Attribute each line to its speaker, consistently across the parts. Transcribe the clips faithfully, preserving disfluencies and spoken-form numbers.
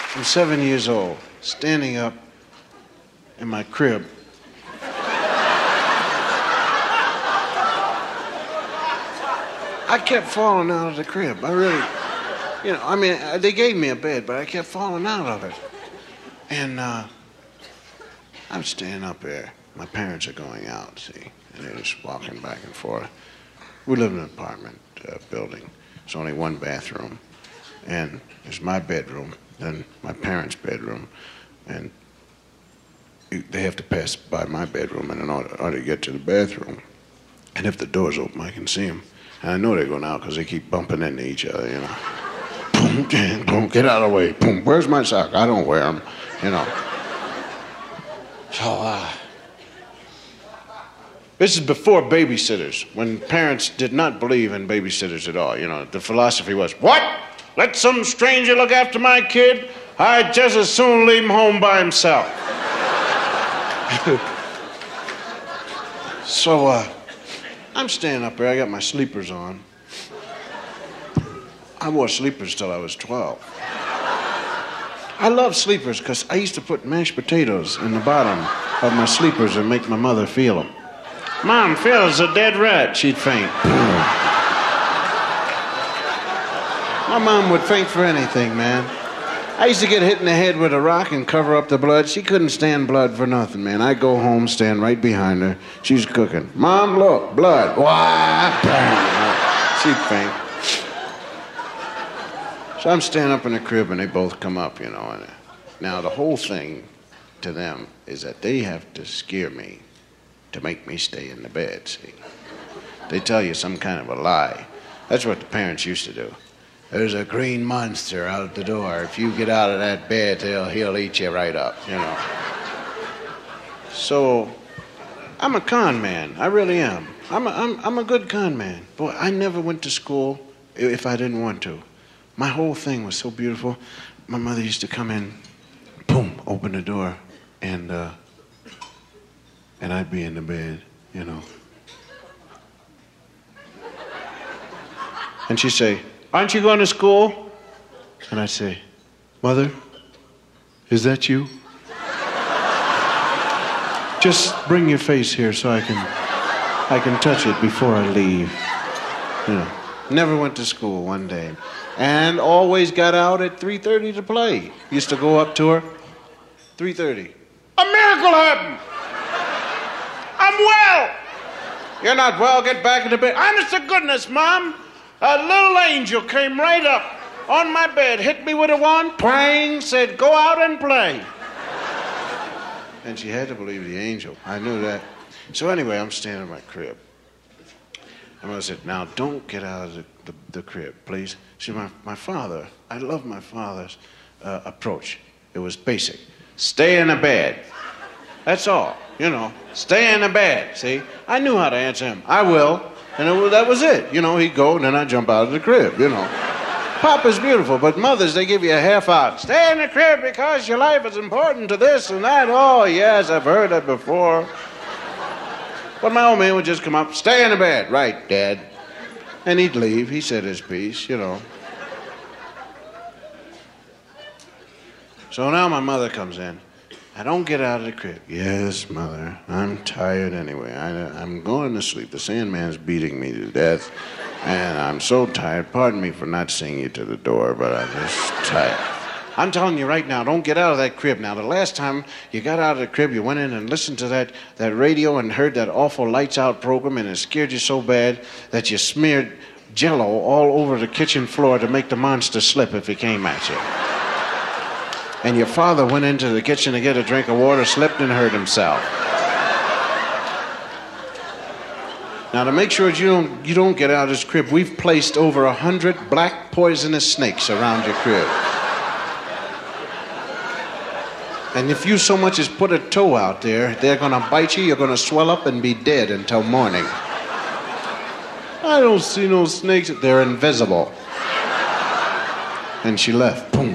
Speaker 1: I'm seven years old, standing up in my crib. I kept falling out of the crib. I really, you know, I mean, they gave me a bed, but I kept falling out of it. And uh, I'm standing up there. My parents are going out, see, and they're just walking back and forth. We live in an apartment uh, building. There's only one bathroom. And there's my bedroom, then my parents' bedroom, and they have to pass by my bedroom in order, order to get to the bathroom. And if the door's open, I can see them. And I know they're going out because they keep bumping into each other, you know. Boom, boom, boom, get out of the way. Boom, where's my sock? I don't wear them, you know. So, uh, this is before babysitters, when parents did not believe in babysitters at all. You know, the philosophy was, what? Let some stranger look after my kid? I'd just as soon leave him home by himself. So, uh, I'm standing up there. I got my sleepers on. I wore sleepers till I was twelve. I love sleepers because I used to put mashed potatoes in the bottom of my sleepers and make my mother feel them. Mom, feels a dead rat. She'd faint. My mom would faint for anything, man. I used to get hit in the head with a rock and cover up the blood. She couldn't stand blood for nothing, man. I'd go home, stand right behind her. She's cooking. Mom, look, blood. Wah, she'd faint. So I'm standing up in the crib, and they both come up, you know. And now the whole thing to them is that they have to scare me to make me stay in the bed, see. They tell you some kind of a lie. That's what the parents used to do. There's a green monster out the door. If you get out of that bed, he'll, he'll eat you right up, you know. So, I'm a con man. I really am. I'm a, I'm, I'm a good con man. Boy, I never went to school if I didn't want to. My whole thing was so beautiful. My mother used to come in, boom, open the door, and, uh, and I'd be in the bed, you know. And she'd say, aren't you going to school? And I'd say, Mother, is that you? Just bring your face here so I can I can touch it before I leave. You know, never went to school one day. And always got out at three thirty to play. Used to go up to her, three thirty. A miracle happened. I'm well. You're not well, get back in the bed. Honest to goodness, Mom. A little angel came right up on my bed, hit me with a wand, praying, said, go out and play. And she had to believe the angel. I knew that. So anyway, I'm standing in my crib. And I said, now don't get out of the, the, the crib, please. See, my, my father, I love my father's uh, approach. It was basic. Stay in the bed. That's all, you know. Stay in the bed, see? I knew how to answer him. I will. And it was, that was it. You know, he'd go, and then I'd jump out of the crib, you know. Papa's beautiful, but mothers, they give you a half out. Stay in the crib because your life is important to this and that. Oh, yes, I've heard that before. But my old man would just come up, stay in the bed. Right, Dad. And he'd leave. He said his piece, you know. So now my mother comes in. I don't get out of the crib. Yes, Mother, I'm tired anyway. I, I'm going to sleep. The Sandman's beating me to death, and I'm so tired. Pardon me for not seeing you to the door, but I'm just tired. I'm telling you right now, don't get out of that crib. Now, the last time you got out of the crib, you went in and listened to that, that radio and heard that awful Lights Out program, and it scared you so bad that you smeared Jell-O all over the kitchen floor to make the monster slip if he came at you. And your father went into the kitchen to get a drink of water, slipped and hurt himself. Now, to make sure you don't, you don't get out of this crib, we've placed over a hundred black poisonous snakes around your crib. And if you so much as put a toe out there, they're going to bite you, you're going to swell up and be dead until morning. I don't see no snakes. They're invisible. And she left. Boom.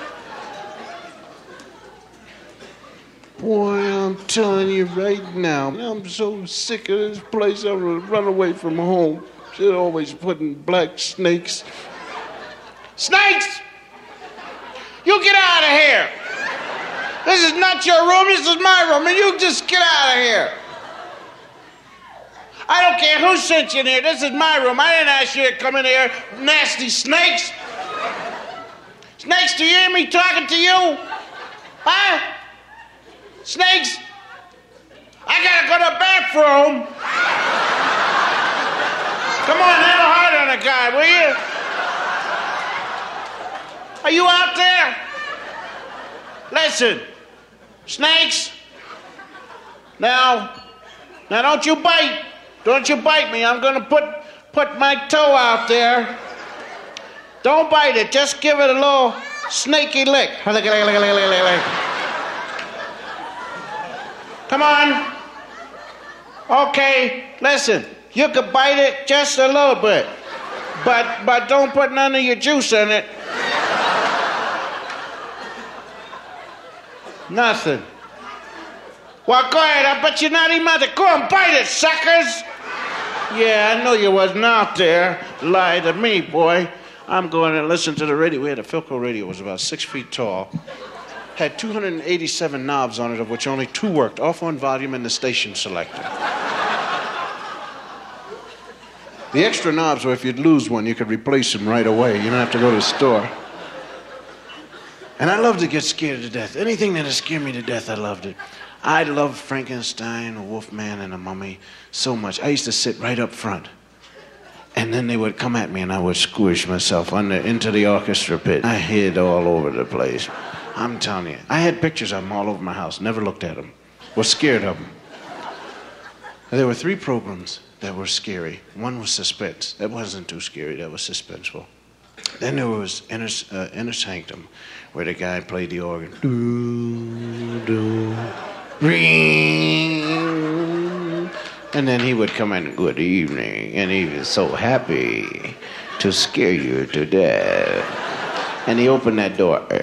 Speaker 1: Boy, I'm telling you right now, I'm so sick of this place. I'm going to run away from home. She's always putting black snakes. Snakes! You get out of here. This is not your room, this is my room, and you just get out of here. I don't care who sent you in here, this is my room. I didn't ask you to come in here, nasty snakes. Snakes, do you hear me talking to you? Huh? Snakes? I gotta go to the bathroom. Come on, have a heart on a guy, will you? Are you out there? Listen, snakes. Now, now don't you bite. Don't you bite me. I'm gonna put put my toe out there. Don't bite it. Just give it a little snaky lick. Come on. Okay, listen. You can bite it just a little bit, but but don't put none of your juice in it. Nothing. Well, go ahead. I bet you're not even out there. Go and bite it, suckers. Yeah, I know you wasn't out there. Lie to me, boy. I'm going to listen to the radio. We had a Philco radio. It was about six feet tall. Had two hundred eighty-seven knobs on it, of which only two worked. Off on volume and the station selector. The extra knobs were if you'd lose one, you could replace them right away. You don't have to go to the store. And I loved to get scared to death. Anything that would scare me to death, I loved it. I loved Frankenstein, Wolfman, and the Mummy so much. I used to sit right up front. And then they would come at me and I would squish myself under into the orchestra pit. I hid all over the place. I'm telling you. I had pictures of them all over my house. Never looked at them. Was scared of them. There were three programs that were scary. One was Suspense. That wasn't too scary. That was suspenseful. Then there was Inner, uh, Inner Sanctum, where the guy played the organ. Do, do, ring. And then he would come in, good evening, and he was so happy to scare you to death. And he opened that door, uh,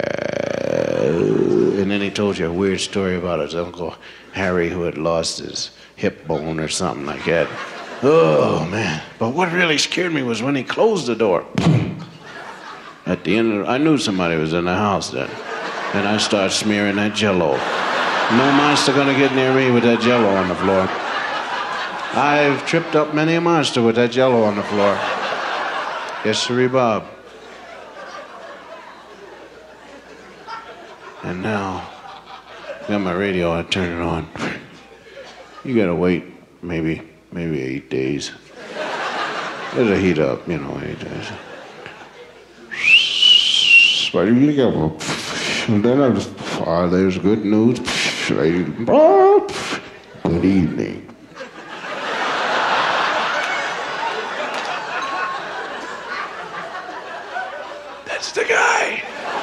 Speaker 1: and then he told you a weird story about his Uncle Harry who had lost his hip bone or something like that. Oh, man. But what really scared me was when he closed the door. At the end of, I knew somebody was in the house then. Then I started smearing that Jell-O. No monster gonna get near me with that Jell-O on the floor. I've tripped up many a monster with that Jell-O on the floor. Yes, sirree, Bob. And now, got my radio, I turn it on. You gotta wait maybe, maybe eight days. It'll heat up, you know, eight days. And then I just, oh, there's good news. Good evening. That's the guy.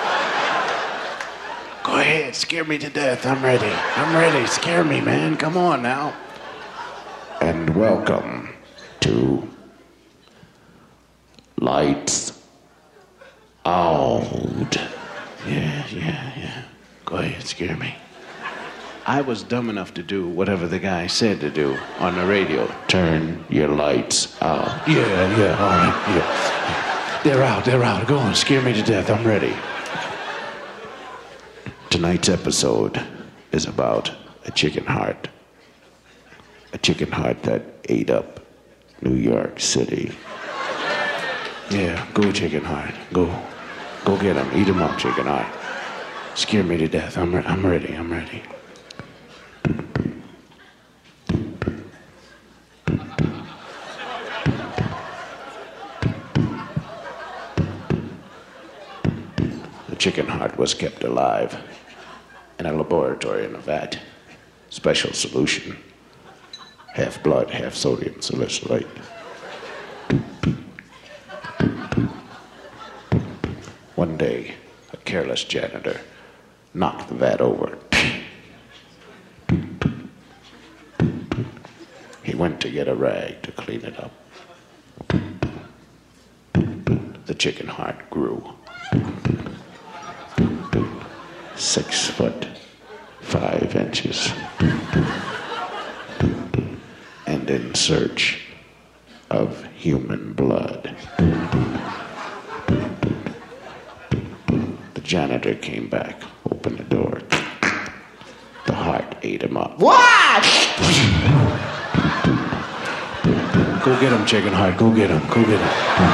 Speaker 1: Go ahead, scare me to death. I'm ready. I'm ready. Scare me, man. Come on now. And welcome to Lights Out. Yeah, yeah, yeah. Go ahead, scare me. I was dumb enough to do whatever the guy said to do on the radio. Turn your lights out. Yeah, yeah, all right, yeah. They're out, they're out. Go on, scare me to death. I'm ready. Tonight's episode is about a chicken heart. A chicken heart that ate up New York City. Yeah, go chicken heart. Go. Go get him. Eat him up, chicken heart. Scare me to death. I'm, re- I'm ready. I'm ready. The chicken heart was kept alive in a laboratory in a vat. Special solution. Half blood, half sodium salicylate. One day, a careless janitor knocked the vat over. He went to get a rag to clean it up. The chicken heart grew. Six foot, five inches. And in search of human blood. The Janitor came back, opened the door. The heart ate him up.
Speaker 2: What?
Speaker 1: Go get him, Chicken Heart. Go get him. Go get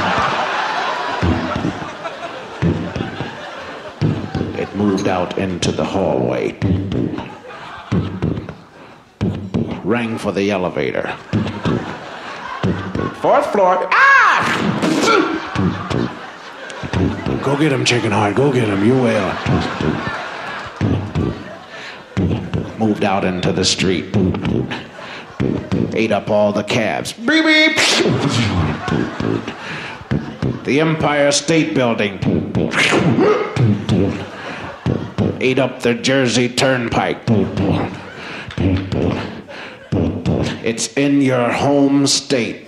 Speaker 1: him. It moved out into the hallway. Rang for the elevator. Fourth floor. Ah! Go get him, Chicken Heart. Go get him. You will. Moved out into the street. Ate up all the cabs. Beep, beep. The Empire State Building. Ate up the Jersey Turnpike. It's in your home state.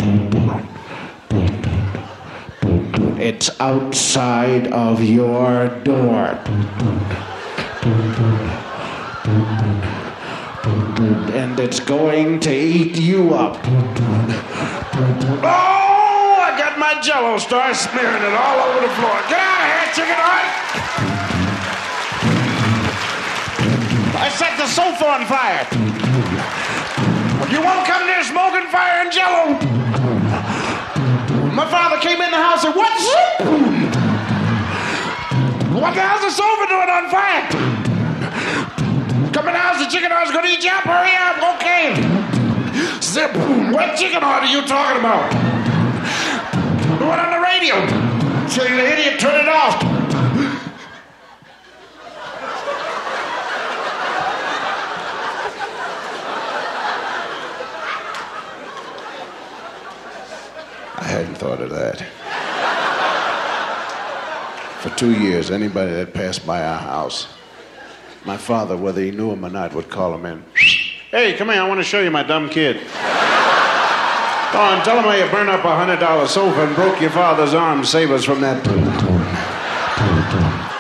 Speaker 1: It's outside of your door. And it's going to eat you up. Oh, I got my Jell-O star smearing it all over the floor. Get out of here, Chicken Heart! I set the sofa on fire. You won't come near smoking fire and Jell-O. My father came in the house and what's it? What the hell's the sofa doing on fire? Come in the house, the Chicken Heart's gonna eat you up. Hurry up, okay. Zip. What Chicken Heart are you talking about? The one on the radio. Tell you the idiot, turn it off. I hadn't thought of that. For two years, anybody that passed by our house, my father, whether he knew him or not, would call him in. Hey, come here, I want to show you my dumb kid. Go on, tell him how you burned up a hundred dollar sofa and broke your father's arm to save us from that